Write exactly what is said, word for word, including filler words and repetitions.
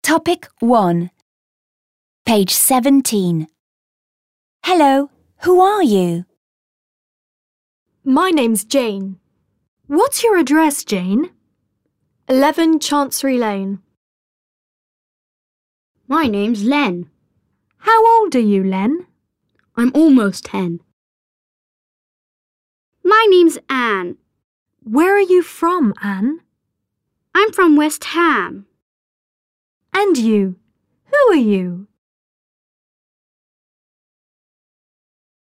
Topic one. Page seventeen. Hello, who are you? My name's Jane. What's your address, Jane? eleven Chancery Lane. My name's Len. How old are you, Len? I'm almost ten. My name's Anne. Where are you from, Anne? I'm from West Ham. And you? Who are you?